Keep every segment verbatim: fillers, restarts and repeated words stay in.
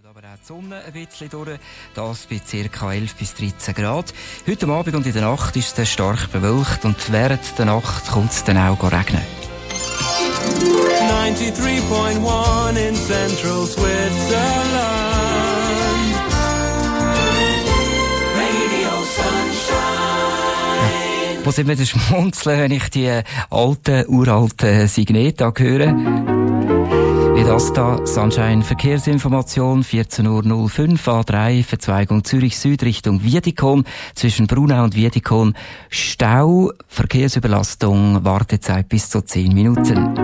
Aber auch die Sonne ein bisschen durch, das bei ca. elf bis dreizehn Grad. Heute Abend und in der Nacht ist es stark bewölkt und während der Nacht kommt es dann auch regnen. ninety-three point one in Central Switzerland. Radio Sunshine. Wo sind wir denn schmunzeln, wenn ich die alten, uralten Signete höre? Wie das da, Sunshine Verkehrsinformation, vierzehn Uhr null fünf, A drei, Verzweigung Zürich Süd Richtung Wiedikon, zwischen Brunau und Wiedikon, Stau, Verkehrsüberlastung, Wartezeit bis zu zehn Minuten.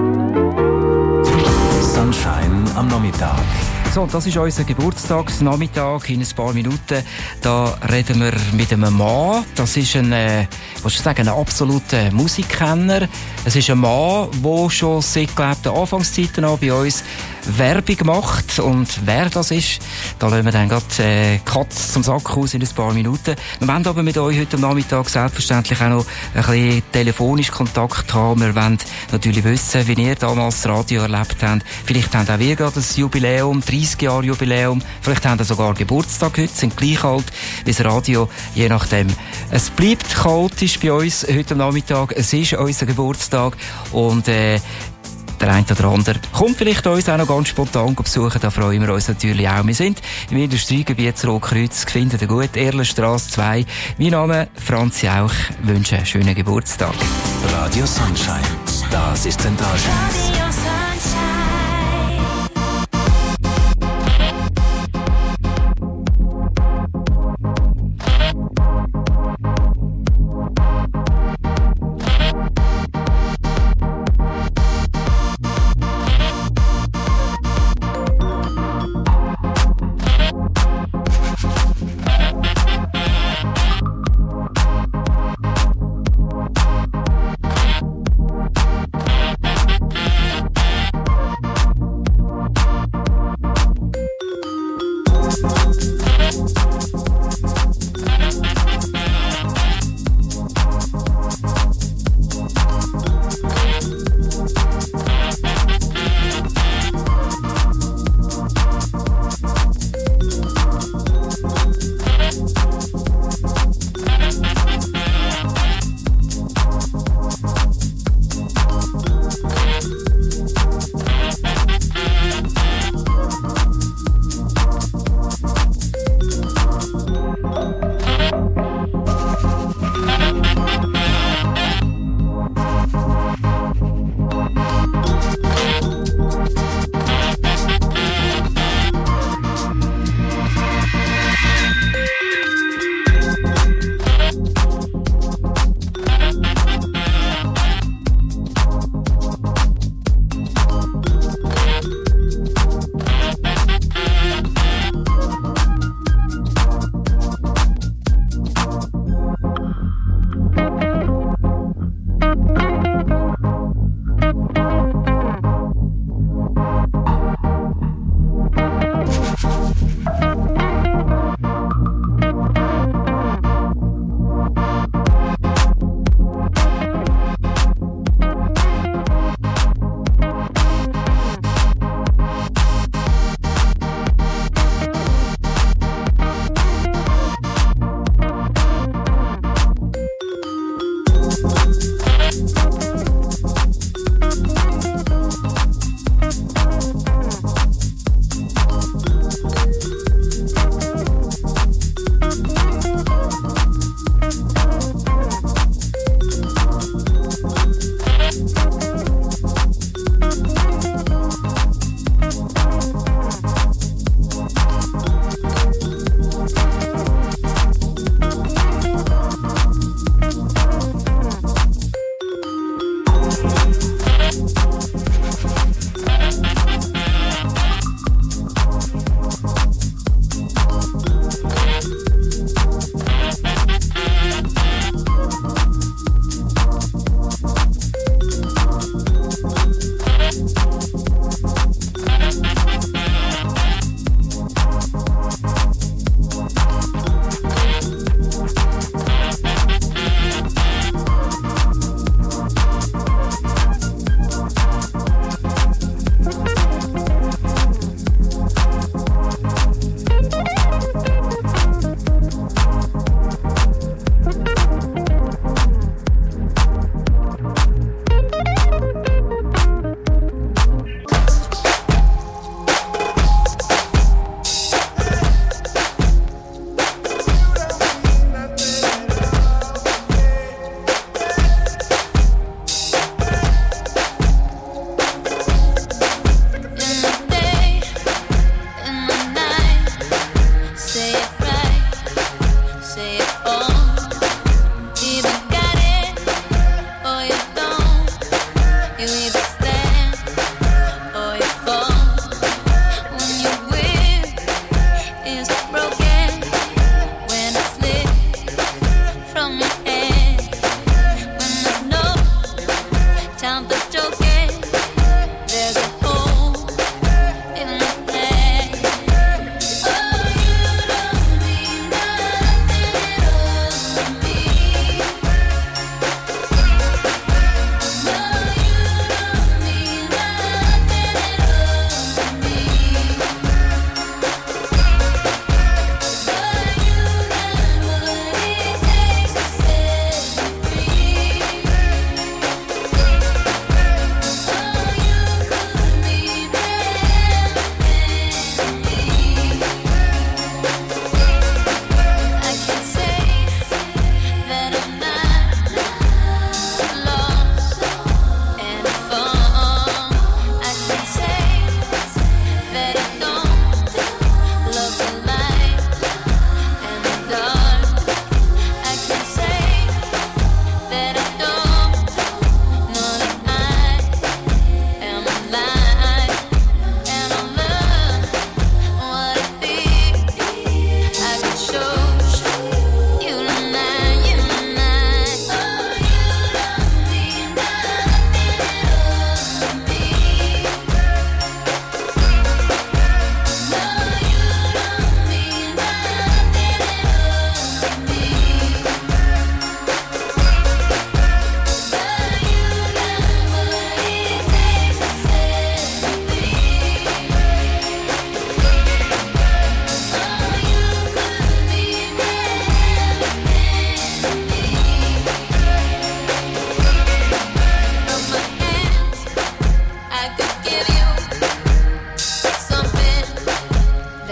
Sunshine am Nachmittag. So, das ist unser Geburtstagsnachmittag. In ein paar Minuten da reden wir mit einem Mann. Das ist ein, äh, was ich sagen, ein absoluter Musikkenner. Es ist ein Mann, der schon seit glaub, der Anfangszeiten an bei uns Werbung macht. Und wer das ist, da lassen wir dann gerade äh, Katz zum Sack aus in ein paar Minuten. Wir wollen aber mit euch heute Nachmittag selbstverständlich auch noch ein bisschen telefonisch Kontakt haben. Wir wollen natürlich wissen, wie ihr damals das Radio erlebt habt. Vielleicht habt auch wir gerade ein Jubiläum, dreißig Jahre Jubiläum. Vielleicht haben wir sogar Geburtstag heute, sind gleich alt wie das Radio, je nachdem. Es bleibt chaotisch bei uns heute Nachmittag. Es ist unser Geburtstag und äh, der eine oder andere kommt vielleicht uns auch noch ganz spontan besuchen, da freuen wir uns natürlich auch. Wir sind im Industriegebiet Rotkreuz, finden ihr gut, Erlenstrasse zwei. Mein Name Franz Jauch, wünsche einen schönen Geburtstag. Radio Sunshine, das ist Zentralschweiz.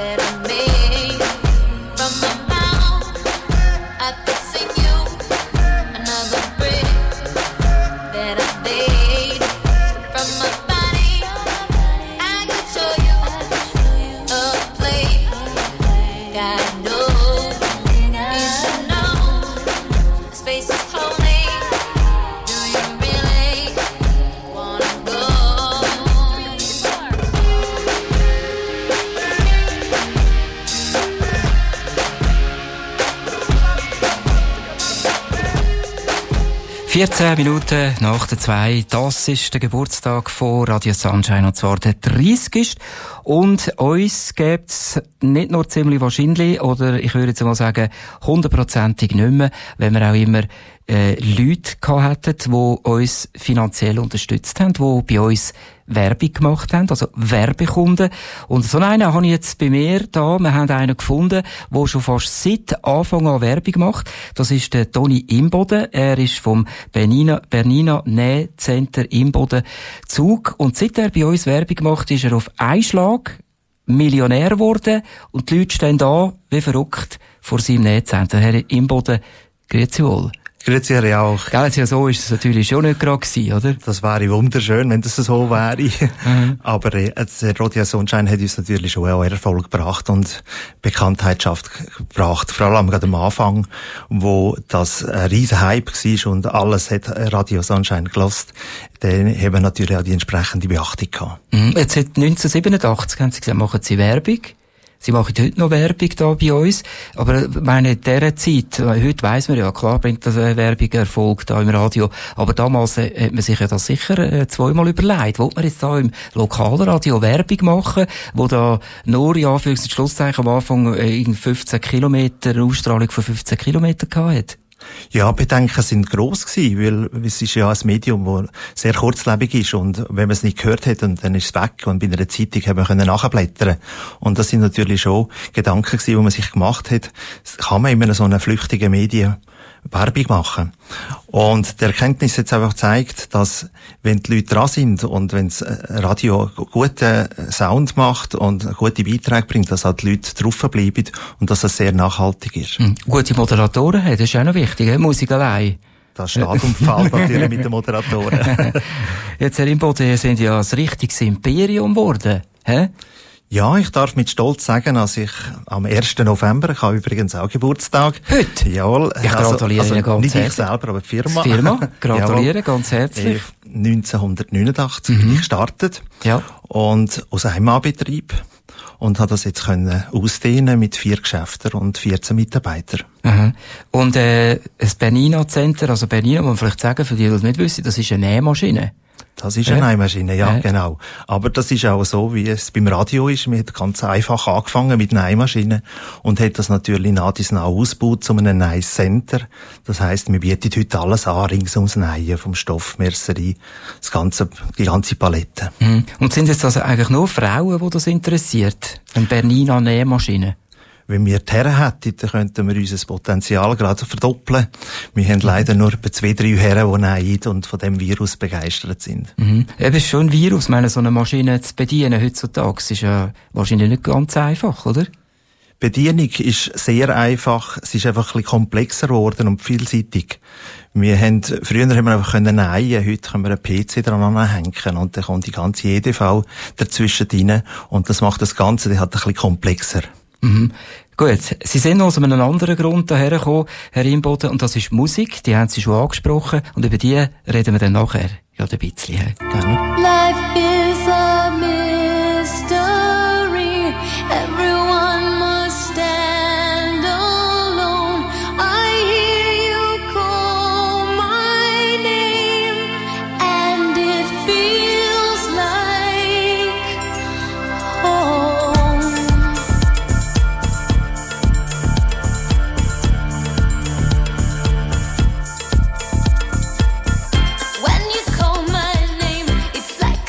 vierzehn Minuten nach der zwei. Das ist der Geburtstag von Radio Sunshine, und zwar der dreißigste. Und uns gibt's nicht nur ziemlich wahrscheinlich, oder ich würde jetzt mal sagen, hundertprozentig nicht mehr, wenn wir auch immer äh, Leute gehabt hätten, die uns finanziell unterstützt haben, die bei uns Werbung gemacht haben, also Werbekunden. Und so einen habe ich jetzt bei mir da. Wir haben einen gefunden, der schon fast seit Anfang an Werbung macht. Das ist der Toni Imboden. Er ist vom Bernina, Bernina Nähcenter Imboden Zug. Und seit er bei uns Werbung macht, ist er auf einen Schlag Millionär geworden. Und die Leute stehen da wie verrückt vor seinem Nähcenter. Herr Imboden, grüezi wohl. Grüezi Herr auch. Gell, ja, so ist es natürlich schon nicht gerade gewesen, oder? Das wäre wunderschön, wenn das so wäre. Mhm. Aber äh, der Radio Sunshine hat uns natürlich schon auch Erfolg gebracht und Bekanntheitschaft gebracht. Vor allem gerade am Anfang, wo das ein riesen Hype war und alles hat Radio Sunshine gelost. Dann haben wir natürlich auch die entsprechende Beachtung gehabt. Mhm. Jetzt seit neunzehnhundertsiebenundachtzig haben Sie gesagt, machen Sie Werbung. Sie machen heute noch Werbung da bei uns, aber meine, in dieser Zeit, heute weiss man ja, klar bringt das Werbung Erfolg da im Radio, aber damals äh, hat man sich ja das sicher äh, zweimal überlegt. Wollte man jetzt da im Lokalradio Werbung machen, wo da nur, ja, für das Schlusszeichen am Anfang äh, fünfzehn Kilometer, eine Ausstrahlung von fünfzehn Kilometer gehabt hat? Ja, Bedenken sind gross gewesen, weil es ist ja ein Medium, das sehr kurzlebig ist, und wenn man es nicht gehört hat, und dann ist es weg, und bei einer Zeitung haben wir können nachblättern. Und das sind natürlich schon Gedanken gewesen, die man sich gemacht hat. Kann man in so einer flüchtigen Medien Werbung machen? Und die Erkenntnis hat einfach gezeigt, dass, wenn die Leute dran sind und wenn das Radio guten Sound macht und gute Beiträge bringt, dass auch die Leute draufbleiben und dass das sehr nachhaltig ist. Mhm. Gute Moderatoren haben, das ist auch noch wichtig, Musik allein. Das steht und fällt natürlich mit den Moderatoren. Jetzt, Herr Imboden, Sie sind ja ein richtiges Imperium geworden. Hä? Ja, ich darf mit Stolz sagen, dass ich am ersten November, ich habe übrigens auch Geburtstag. Heute? Jawohl. Ich gratuliere also, Ihnen also ganz nicht herzlich. ich selber, aber die Firma. Die Firma, gratuliere ganz herzlich. neunzehnhundertneunundachtzig mhm. bin ich gestartet. Ja. Und aus einem Anbetrieb. Und habe das jetzt können ausdehnen mit vier Geschäften und vierzehn Mitarbeitern. Aha. Und äh, das Bernina Center, also Bernina, muss man vielleicht sagen, für die, die das nicht wissen, das ist eine Nähmaschine. Das ist eine Nähmaschine, ja, ja, genau. Aber das ist auch so, wie es beim Radio ist. Wir haben ganz einfach angefangen mit Nähmaschinen und hat das natürlich nach dies nach ausgebaut zu einem Nähcenter. Das heisst, wir bieten heute alles an, rings ums Nähen, vom Stoff, Mercerie, das ganze, die ganze Palette. Mhm. Und sind es also eigentlich nur Frauen, die das interessiert? Eine Bernina Nähmaschine? Wenn wir die Herren hätten, dann könnten wir unser Potenzial gerade verdoppeln. Wir haben leider nur etwa zwei, drei Herren, die nähen und von dem Virus begeistert sind. Mhm. Eben, ist schon ein Virus. Ich meine, so eine Maschine zu bedienen heutzutage ist ja wahrscheinlich nicht ganz einfach, oder? Bedienung ist sehr einfach. Es ist einfach ein bisschen komplexer geworden und vielseitig. Wir haben, früher haben wir einfach können nähen, heute können wir einen P C dran anhängen und dann kommt die ganze E D V dazwischen rein und das macht das Ganze, das hat ein bisschen komplexer. Mhm. Gut, Sie sind noch aus einem anderen Grund daher gekommen, Herr Imboden, und das ist Musik, die haben Sie schon angesprochen, und über die reden wir dann nachher gerade ein bisschen. Gerne. Life is a mystery, everyone must stand alone. I hear you call my name, and it feels like home. When you call my name, it's like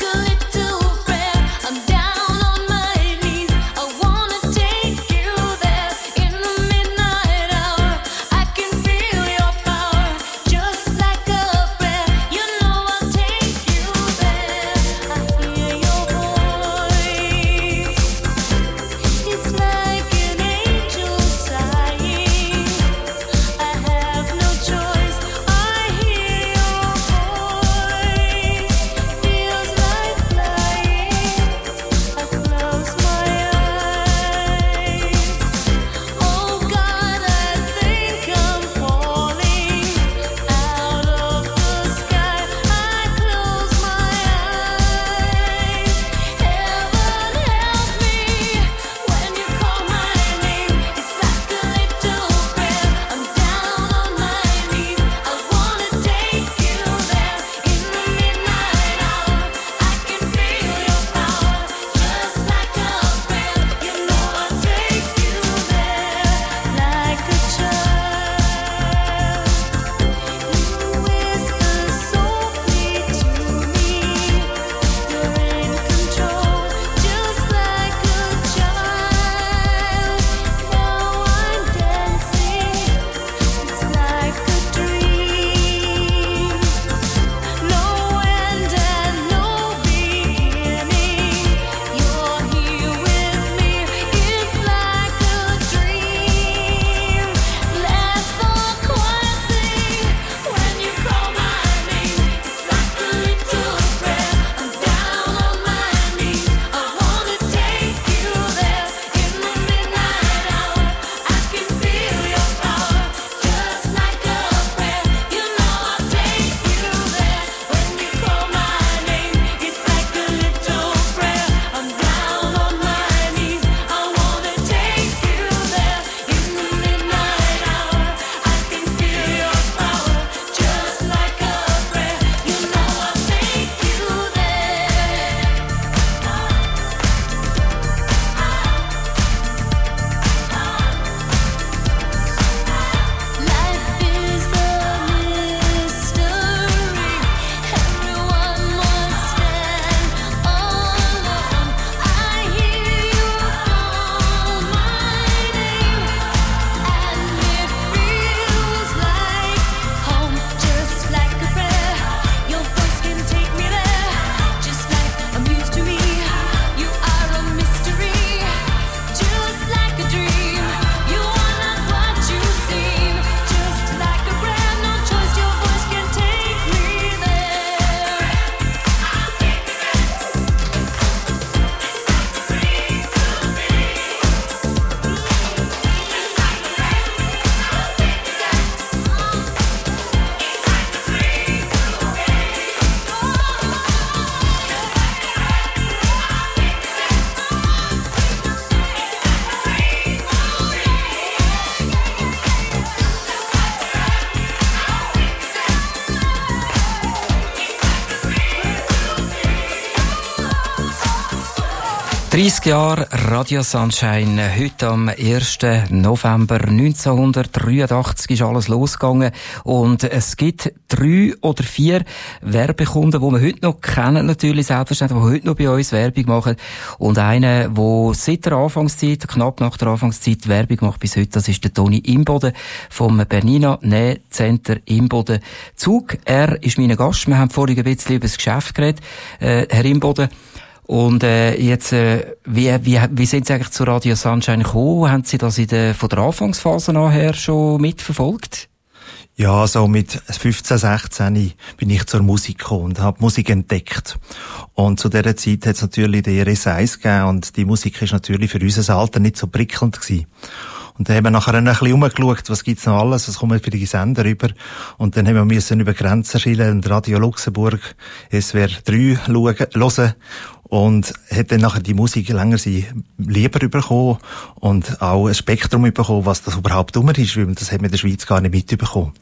dreissig Jahre Radio Sunshine. Heute am ersten November neunzehnhundertdreiundachtzig ist alles losgegangen. Und es gibt drei oder vier Werbekunden, die wir heute noch kennen, natürlich selbstverständlich, die heute noch bei uns Werbung machen. Und einer, der seit der Anfangszeit, knapp nach der Anfangszeit Werbung macht bis heute, das ist der Toni Imboden vom Bernina Nähcenter Imboden Zug. Er ist mein Gast. Wir haben vorhin ein bisschen über das Geschäft geredet. Äh, Herr Imboden, und äh, jetzt, äh, wie, wie, wie sind Sie eigentlich zu Radio Sunshine gekommen? Haben Sie das in der, von der Anfangsphase nachher schon mitverfolgt? Ja, so mit fünfzehn, sechzehn bin ich zur Musik gekommen und habe Musik entdeckt. Und zu dieser Zeit hat es natürlich die R S eins gegeben und die Musik ist natürlich für unser Alter nicht so prickelnd gewesen. Und dann haben wir nachher ein bisschen umgeschaut, was gibt's noch alles, was kommen für die Sender rüber. Und dann haben wir müssen über Grenzen schillen und Radio Luxemburg, S W R drei hören. Und hat dann nachher die Musik länger sie lieber bekommen und auch ein Spektrum bekommen, was das überhaupt dummer ist, weil das hat man in der Schweiz gar nicht mitbekommen.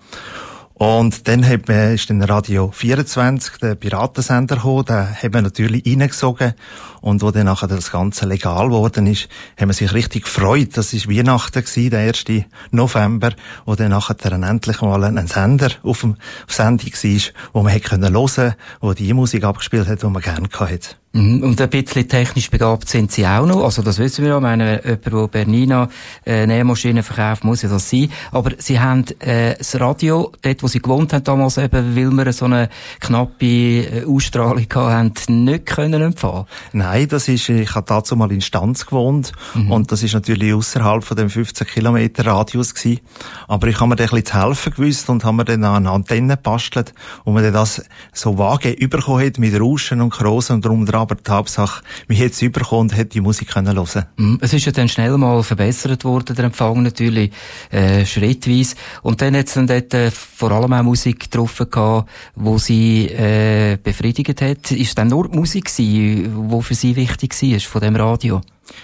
Und dann hat man, ist dann Radio vierundzwanzig, der Piratensender gekommen, den hat man natürlich reingesogen. Und wo dann nachher das Ganze legal geworden ist, haben wir sich richtig gefreut. Das war Weihnachten gewesen, der erste November, wo dann nachher dann endlich mal ein Sender auf dem auf Sendung war, wo man hätte hören können, wo die Musik abgespielt hat, die man gerne hatte. Und ein bisschen technisch begabt sind Sie auch noch. Also das wissen wir ja. Ich meine, jemand, der Bernina äh, Nähmaschinen verkauft, muss ja das sein. Aber Sie haben äh, das Radio, dort wo Sie gewohnt haben damals, eben, weil wir so eine knappe äh, Ausstrahlung hatten, nicht können empfangen. Nein, das ist, ich habe dazu mal in Stanz gewohnt. Mhm. Und das ist natürlich ausserhalb von dem fünfzehn Kilometer Radius gewesen. Aber ich habe mir dann ein bisschen zu helfen gewusst und habe mir dann eine Antenne gebastelt, wo man dann das so vage überkommen hat mit Rauschen und Krosen und drum dran. Aber die Hauptsache, wir hätten es überkommen und hätten die Musik können hören. Mm, es ist ja dann schnell mal verbessert worden, der Empfang natürlich, äh, schrittweise. Und dann hat es dann dort äh, vor allem auch Musik drauf gehabt, wo sie äh, befriedigt hat. Ist es dann nur die Musik gewesen, die für sie wichtig war, von dem Radio?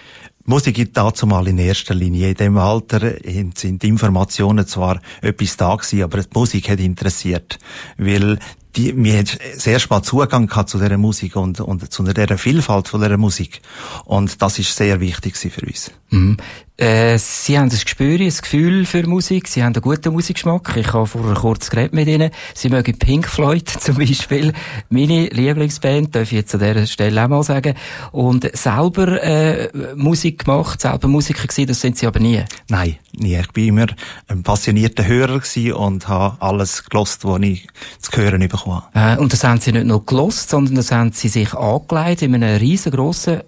Musik gibt dazu mal in erster Linie. In dem Alter sind die Informationen zwar etwas da gewesen, aber die Musik hat interessiert. Weil die, mir hat sehr spät Zugang gehabt zu dieser Musik und, und zu dieser Vielfalt von dieser Musik. Und das ist sehr wichtig für uns. Mhm. Äh, Sie haben ein Gespür, ein Gefühl für Musik. Sie haben einen guten Musikgeschmack. Ich habe vorher kurz geredet mit Ihnen. Sie mögen Pink Floyd zum Beispiel. Meine Lieblingsband, darf ich jetzt an dieser Stelle auch mal sagen. Und selber äh, Musik gemacht, selber Musiker gewesen, das sind Sie aber nie? Nein, nie. Ich bin immer ein passionierter Hörer gewesen und habe alles gelost, was ich zu hören bekommen habe. Äh, und das haben Sie nicht nur gelost, sondern das haben Sie sich angelegt in einem riesengroßen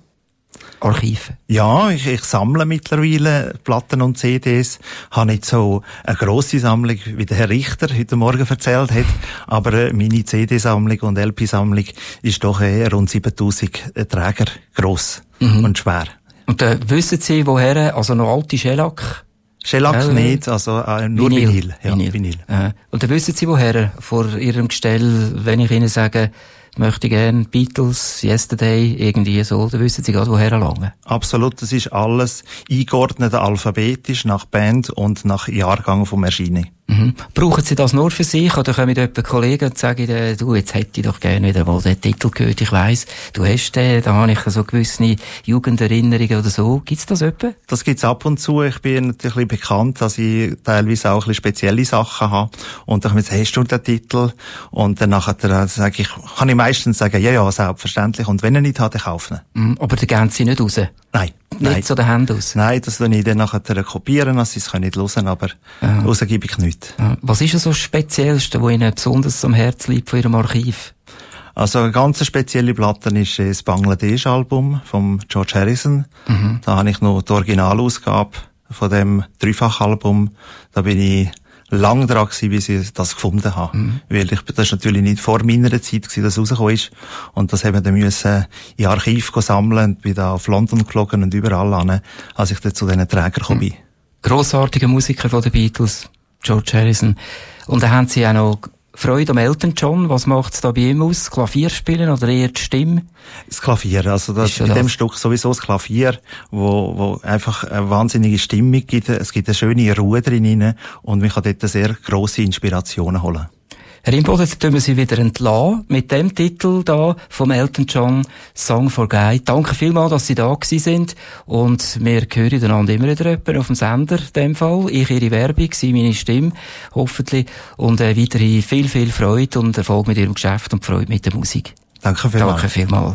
Archiv. Ja, ich, ich sammle mittlerweile Platten und C Ds. Habe nicht so eine grosse Sammlung, wie der Herr Richter heute Morgen erzählt hat. Aber äh, meine C D-Sammlung und L P-Sammlung ist doch eher rund siebentausend Träger gross mhm. und schwer. Und äh, wissen Sie, woher? Also noch alte Shellac? Shellac äh, nicht, also äh, nur Vinyl. Vinyl. Ja, Vinyl. Vinyl. Äh, und dann wissen Sie, woher? Vor Ihrem Gestell, wenn ich Ihnen sage, möchte gerne Beatles, Yesterday, irgendwie so, dann wissen Sie gerade, woher lange. Absolut, das ist alles eingeordnet alphabetisch nach Band und nach Jahrgang vom Erscheinen. Mhm. Brauchen Sie das nur für sich oder kommen jemand Kollegen und sagen, du, jetzt hätte ich doch gerne wieder mal den Titel gehört, ich weiss, du hast den, da habe ich so gewisse Jugenderinnerungen oder so. Gibt's das etwa? Das gibt's ab und zu. Ich bin natürlich ein bisschen bekannt, dass ich teilweise auch ein bisschen spezielle Sachen habe. Und dann jetzt hast du den Titel und dann nachher sage ich, kann ich meistens sagen, ja, ja, selbstverständlich. Und wenn er nicht hat, dann kaufe ich ihn. Mhm, aber dann gehen Sie nicht raus? Nein. Nicht Nein. zu den Händen aus? Nein, das tue ich dann nachher kopieren, dass sie es nicht hören, aber ja. rausgebe ich nicht. Ja. Was ist so das Speziellste, was Ihnen besonders am Herzen liegt von Ihrem Archiv? Also eine ganz spezielle Platte ist das Bangladesch-Album von George Harrison. Mhm. Da habe ich noch die Originalausgabe von dem Dreifachalbum. Da bin ich lang dran gewesen, bis ich das gefunden habe. Mhm. Weil ich, das ist natürlich nicht vor meiner Zeit gewesen, dass es rausgekommen ist. Und das haben wir dann müssen in Archiv sammeln und bin da auf London geflogen und überall hin, als ich dann zu diesen Trägern gekommen bin. Mhm. Grossartige Musiker von den Beatles, George Harrison. Und dann haben Sie auch noch Freude am Elton John. Was macht es da bei ihm aus? Klavier spielen oder eher die Stimme? Das Klavier, also das ist in dem Stück sowieso das Klavier, wo, wo einfach eine wahnsinnige Stimmung gibt. Es gibt eine schöne Ruhe drin und man kann dort sehr grosse Inspirationen holen. Herr Imboden, jetzt tun wir Sie wieder entlassen mit dem Titel da vom Elton John Song for Guy. Danke vielmals, dass Sie da gewesen sind und wir hören einander immer wieder jemanden auf dem Sender, in dem Fall. Ich Ihre Werbung, Sie meine Stimme, hoffentlich. Und äh, weiterhin viel, viel Freude und Erfolg mit Ihrem Geschäft und Freude mit der Musik. Danke vielmals. Danke vielmals.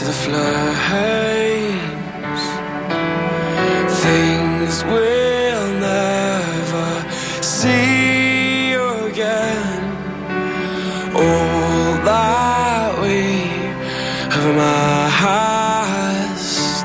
the flames. Things we'll never see again. All that we have amassed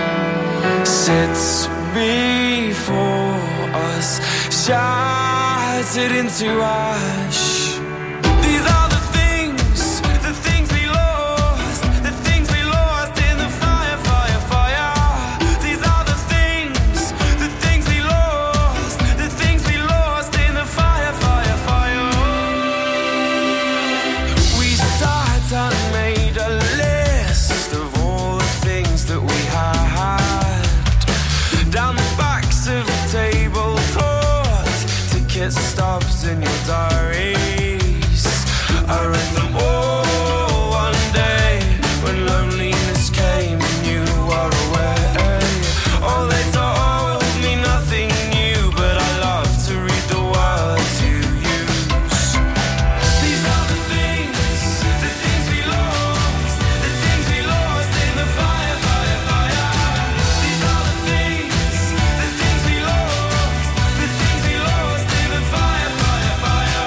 sits before us, shattered into ash. These are the things, the things we lost, the things we lost in the fire, fire, fire. These are the things, the things we lost, the things we lost in the fire, fire, fire. We sat and made a list of all the things that we had down the backs of table tops, ticket stubs in your diaries. I read them all one day when loneliness came and you were away. Oh, they told me nothing new, but I love to read the words you use. These are the things, the things we lost, the things we lost in the fire, fire, fire. These are the things, the things we lost, the things we lost in the fire, fire, fire.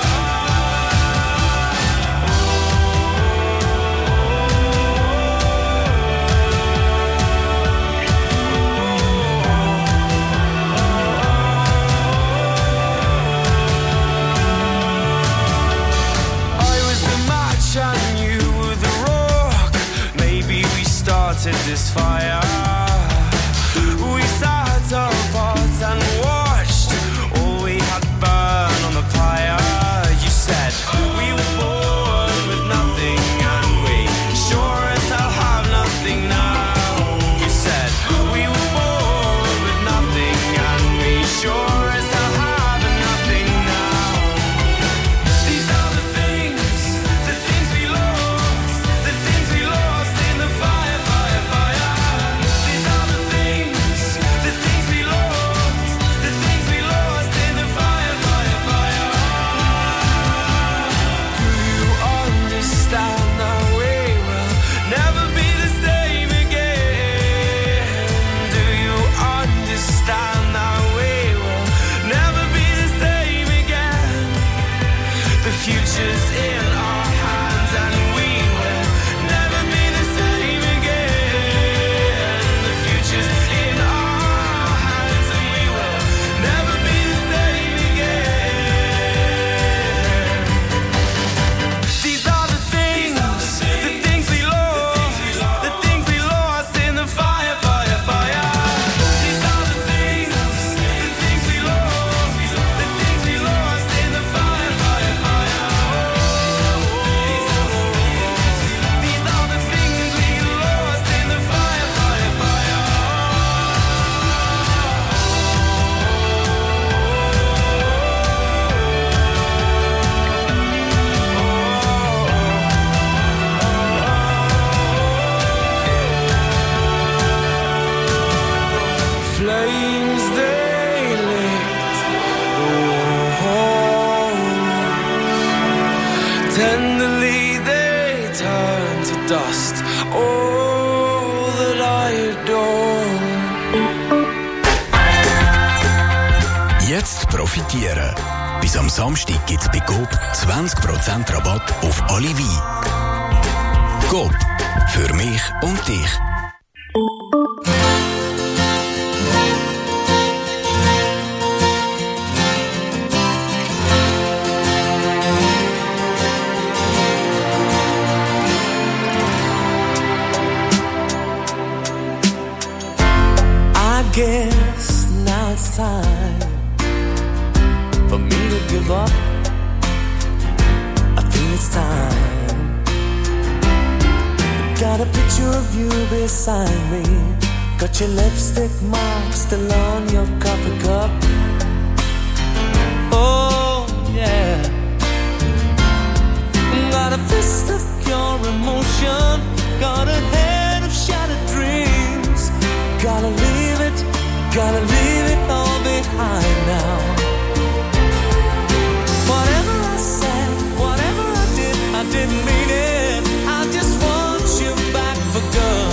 I was the match and you were the rock. Maybe we started this fire. We sat apart and watched all we had burn on the pyre. You said we were born with nothing and we sure as hell have nothing now. You said we were born with nothing and we sure as hell have nothing now. These are the things, the things we lost, the things we lost in the fire, fire, fire. These are the things, the things we lost, the things we lost in the fire, fire, fire. Do you understand that we will never be the same again? Do you understand that we will never be the same again? The future's in our hands and we will never be the same again. The future's in our hands and we will never be the same again. These are the things, the things we lost, the things we lost in the fire, fire, fire. These are the things, the things we lost, the things we lost in the fire, fire, fire. These are the things, these are the things we lost in the fire, fire, fire. Flames they licked the walls, tenderly they turned to dust all that I adore. Jetzt profitieren. Bis am Samstag gibt's bei Coop zwanzig Prozent Rabatt auf alle Weine. Coop, für mich und dich. I guess now it's time for me to give up. I think it's time. Got a picture of you beside me. Got your lipstick mark still on your coffee cup. Oh yeah. Got a fist of pure emotion. Got a head of shattered dreams. Gotta leave it, gotta leave it all behind now. Whatever I said, whatever I did, I didn't mean it. I just want you back for good.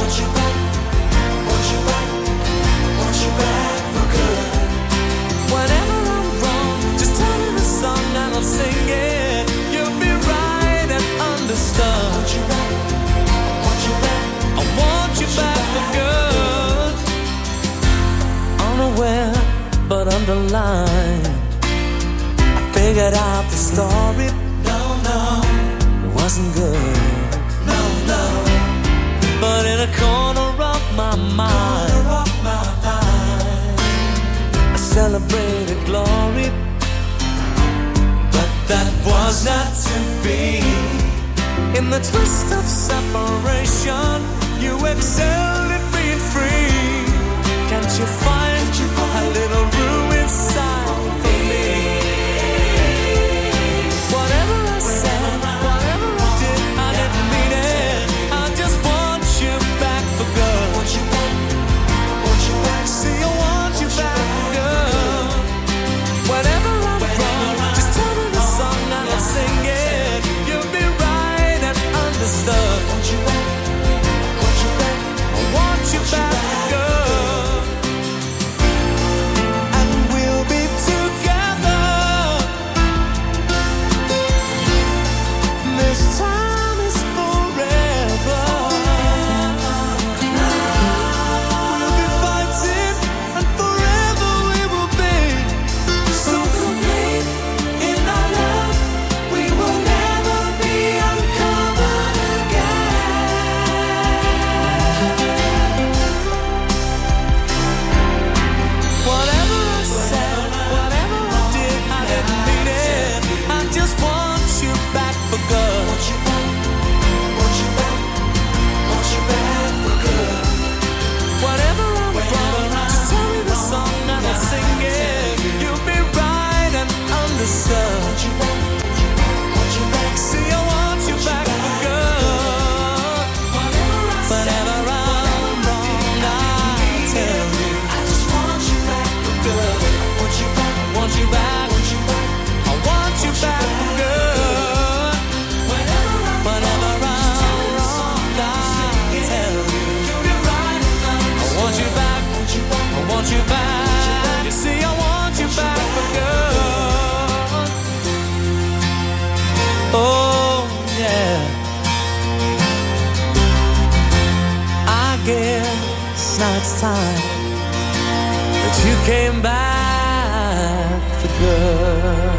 the line. I figured out the story. No, no, it wasn't good. No, no, but in a corner of my mind, corner of my mind, I celebrated glory. But that was not to be. In the twist of separation, you excelled at being free. Can't you find a little room inside for me? Whatever I said, whatever I did, I didn't mean it. I just want you back for good. Want you back, want you back. See, I want you back for good. Whatever I'm wrong, just tell me the song and I'll sing it. You'll be right and understood. Want you back, want you back. I want you back for good. Time that you came back for good.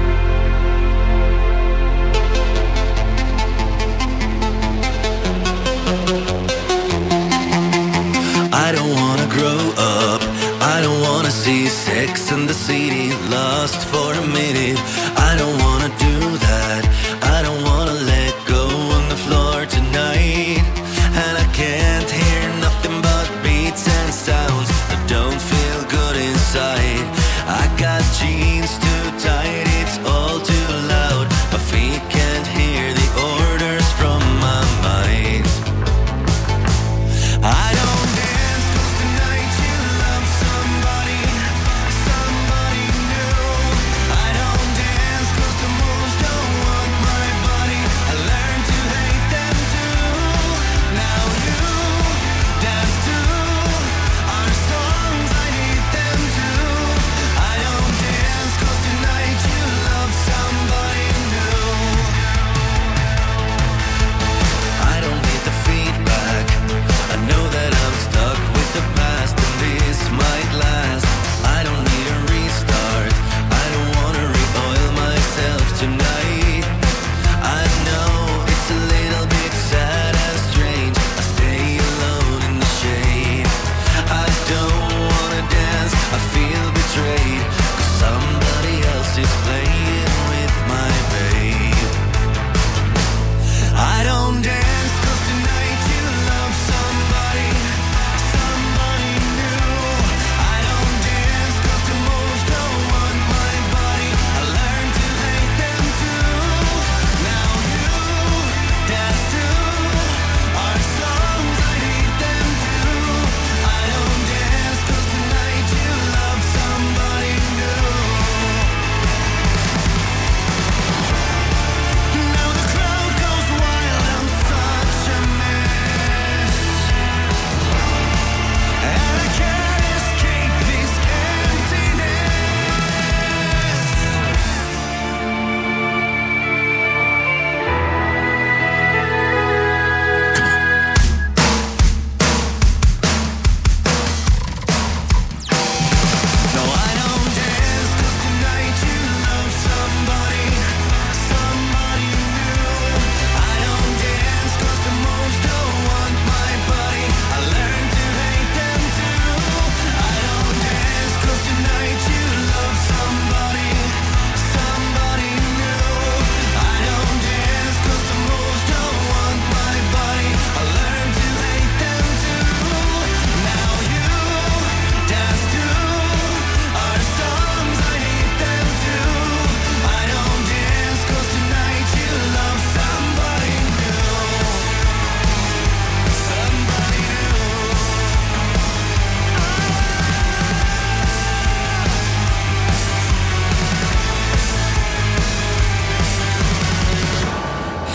I don't wanna grow up. I don't wanna see Sex and the City lost for a minute. I don't wanna do that. I don't wanna let go on the floor tonight. And I can't hear nothing but beats and sounds that don't feel good inside. I got jeans too tight, it's all too loud. My feet can't hear the orders from my mind. I don't dance 'cause tonight you love somebody, somebody new. I don't dance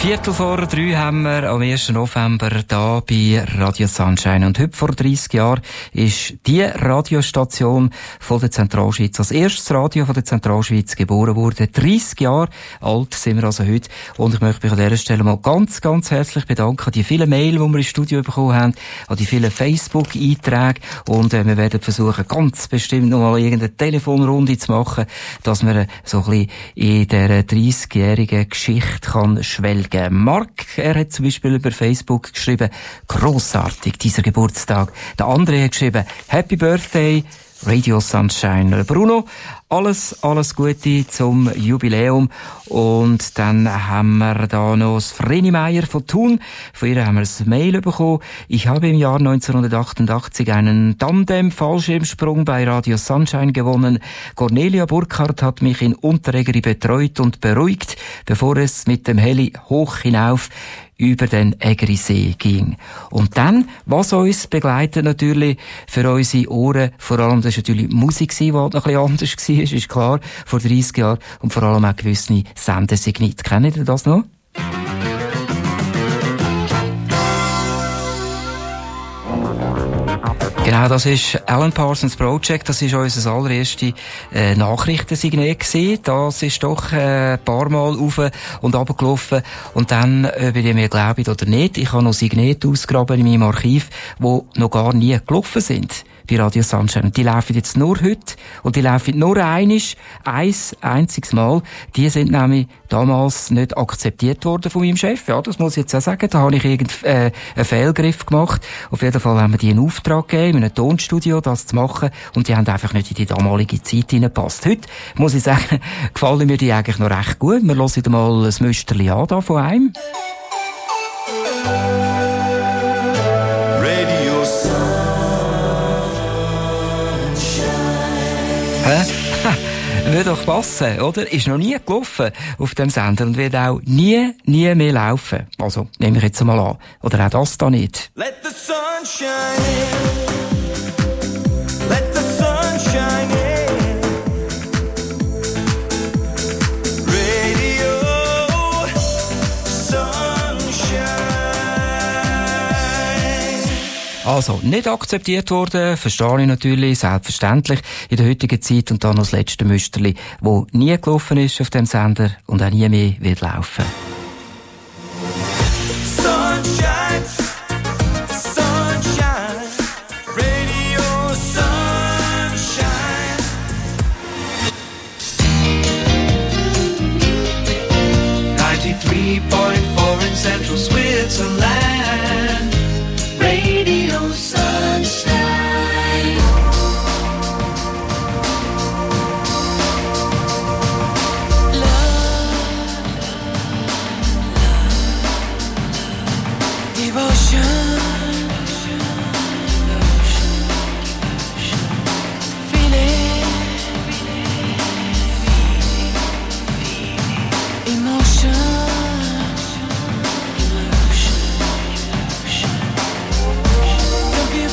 Viertel vor drei haben wir am ersten November da bei Radio Sunshine. Und heute vor dreissig Jahren ist die Radiostation von der Zentralschweiz, als erstes Radio von der Zentralschweiz geboren worden. dreissig Jahre alt sind wir also heute. Und ich möchte mich an dieser Stelle mal ganz, ganz herzlich bedanken an die vielen Mails, die wir ins Studio bekommen haben, an die vielen Facebook-Einträge. Und äh, wir werden versuchen, ganz bestimmt noch mal irgendeine Telefonrunde zu machen, dass man so ein bisschen in dieser dreissigjährigen Geschichte kann schwelgen. Mark, er hat zum Beispiel über Facebook geschrieben, grossartig, dieser Geburtstag. Der andere hat geschrieben, Happy Birthday, Radio Sunshine. Bruno, alles, alles Gute zum Jubiläum. Und dann haben wir da noch das Vreni Meier von Thun. Von ihr haben wir ein Mail bekommen. Ich habe im Jahr neunzehnhundertachtundachtzig einen Tandem-Fallschirmsprung bei Radio Sunshine gewonnen. Cornelia Burkhardt hat mich in Unteregeri betreut und beruhigt, bevor es mit dem Heli hoch hinauf über den Egerisee ging. Und dann, was uns begleitet natürlich für unsere Ohren, vor allem, das war natürlich Musik, die halt noch ein bisschen anders war, ist klar, vor dreissig Jahren, und vor allem auch gewisse Sendesignite. Kennt ihr das noch? Genau, das ist Alan Parsons Project. Das ist unser allererste äh, Nachrichtensignal gewesen. Das ist doch äh, ein paar Mal auf und runter gelaufen. Und dann, äh, ob ihr mir glaubt oder nicht, ich habe noch Signale ausgegraben in meinem Archiv, die noch gar nie gelaufen sind bei Radio Sunshine. Die laufen jetzt nur heute und die laufen nur einisch, eins einziges Mal. Die sind nämlich damals nicht akzeptiert worden von meinem Chef. Ja, das muss ich jetzt auch sagen. Da habe ich irgend, äh, einen Fehlgriff gemacht. Auf jeden Fall haben wir die in Auftrag gegeben, in einem Tonstudio das zu machen, und die haben einfach nicht in die damalige Zeit hineingepasst. Heute, muss ich sagen, gefallen mir die eigentlich noch recht gut. Wir hören mal ein Müsterli an da von einem. Radio Sunshine. Hä? Würde doch passen, oder? Ist noch nie gelaufen auf dem Sender und wird auch nie, nie mehr laufen. Also, nehme ich jetzt mal an. Oder auch das da nicht. Let the sun shine in. Let the sun shine in. Radio Sunshine. Also, nicht akzeptiert worden, verstehe ich natürlich, selbstverständlich, in der heutigen Zeit. Und dann noch das letzte Müsterli, wo nie gelaufen ist auf dem Sender und auch nie mehr wird laufen. Sunshine, sunshine, Radio Sunshine. ninety-three point four in Central Switzerland. Radio Sunshine. Emotion.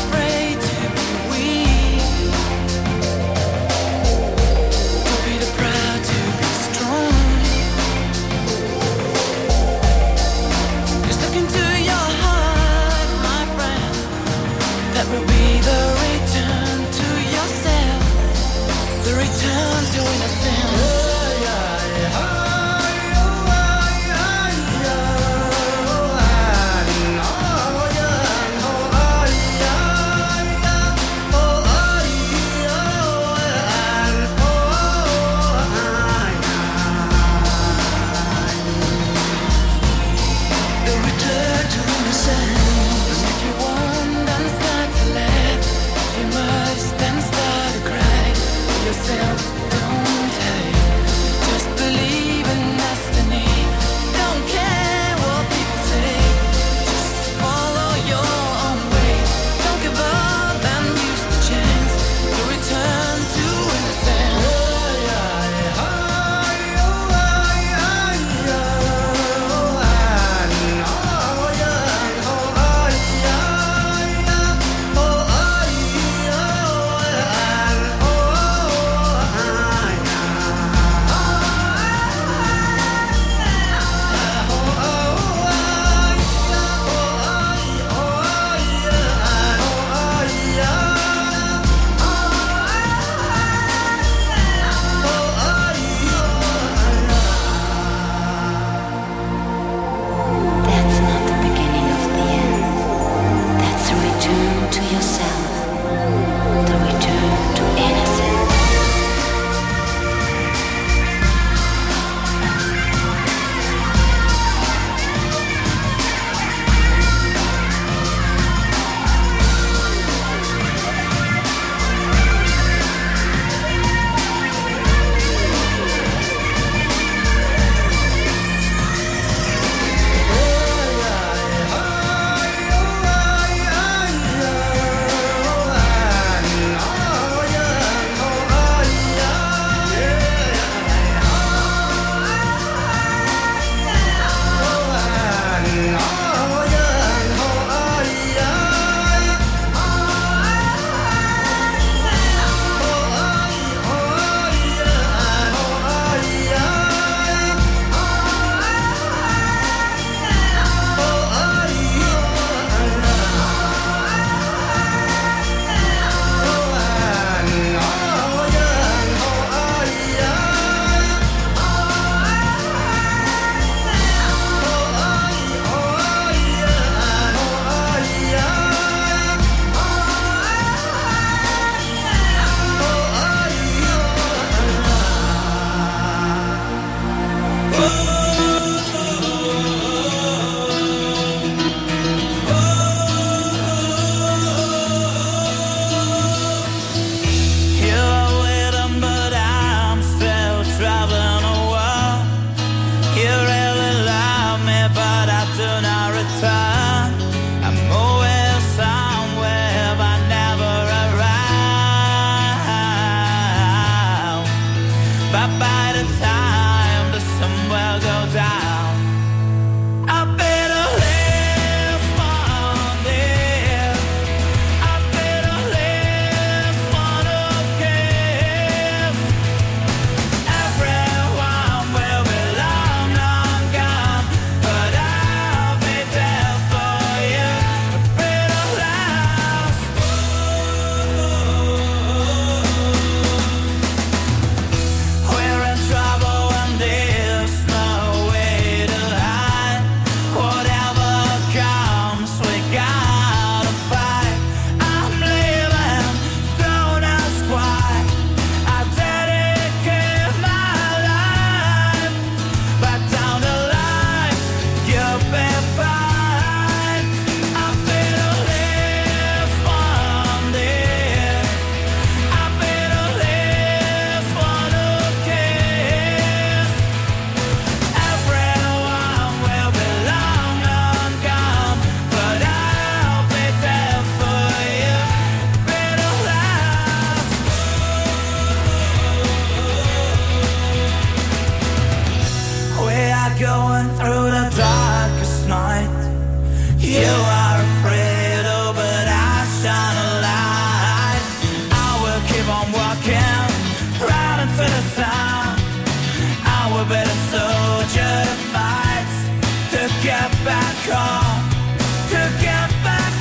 car to get back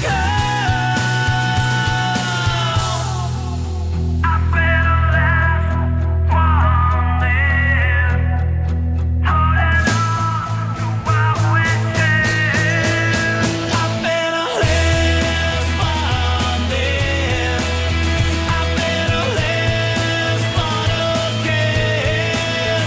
home. I better last one in, holding on to what we share. I better last one in, I better last one kiss.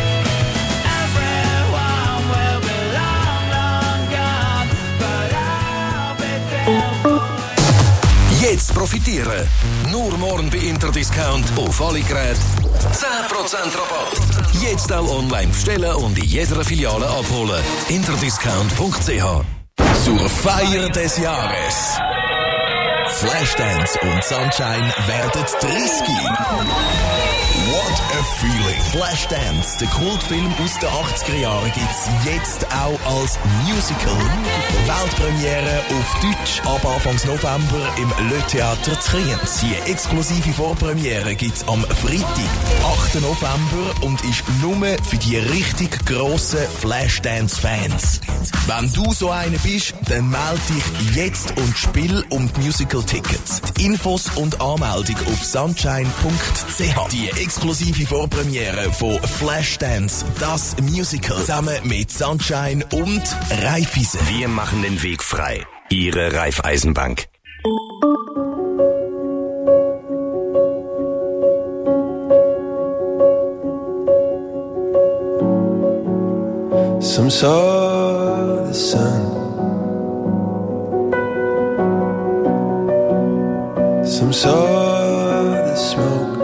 Everyone will be long, long gone, but I'll be there for Jetzt profitieren. Nur morgen bei Interdiscount auf alle Geräte zehn Prozent Rabatt. Jetzt auch online bestellen und in jeder Filiale abholen. interdiscount punkt c h. Zur Feier des Jahres. Flashdance und Sunshine werden dreißig. What a feeling. Flashdance, der Kultfilm aus den achtziger Jahren, gibt's jetzt auch als Musical. Weltpremiere auf Deutsch ab Anfang November im Le Théâtre Triens. Die exklusive Vorpremiere gibt's am Freitag, achten November und ist nur für die richtig grossen Flashdance-Fans. Wenn du so einer bist, dann melde dich jetzt und spiel um die Musical-Tickets. Die Infos und Anmeldung auf sunshine punkt c h. Die exklusive Vorpremiere von Flashdance, das Musical, zusammen mit Sunshine und Raiffeisen. Wir machen den Weg frei. Ihre Raiffeisenbank. Some saw the sun, some saw the smoke,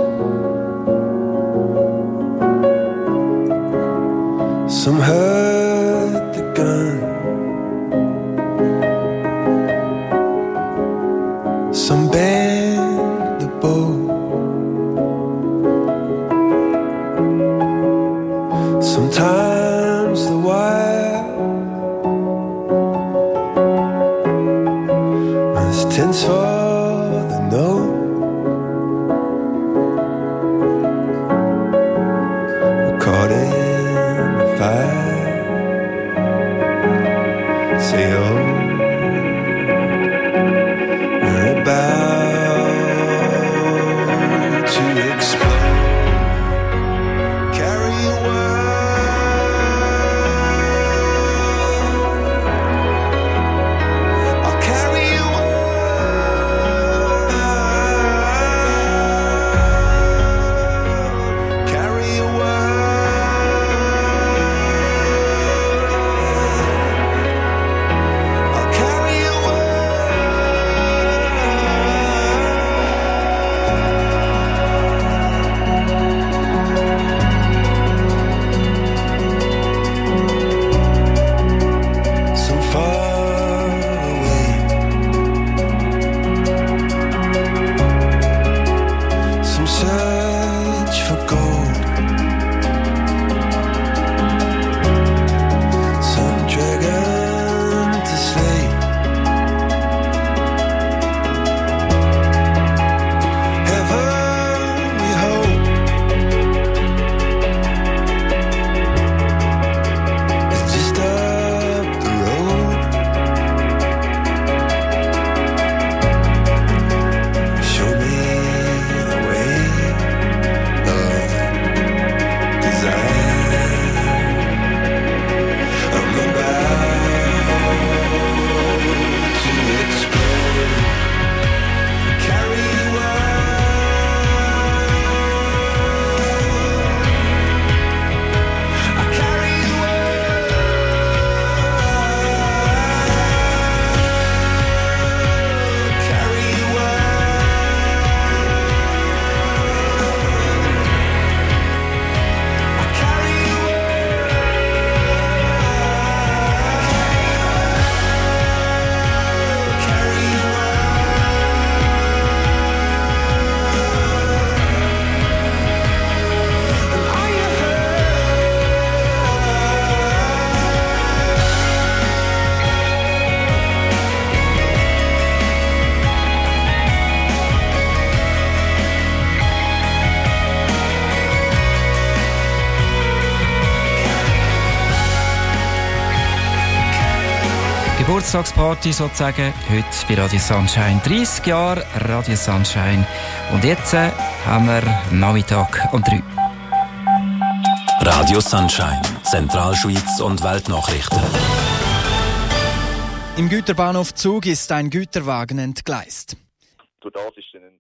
some heard the gun, some bent the bow, sometimes the wire was tense for the no. We're caught in the fire. Say oh, we're about to explode. Carry a word. I'll carry a word. Geburtstagsparty sozusagen. Heute bei Radio Sunshine. dreißig Jahre Radio Sunshine. Und jetzt äh, haben wir Nachmittag um drei. Radio Sunshine, Zentralschweiz und Weltnachrichten. Im Güterbahnhof Zug ist ein Güterwagen entgleist. Durch das ist dann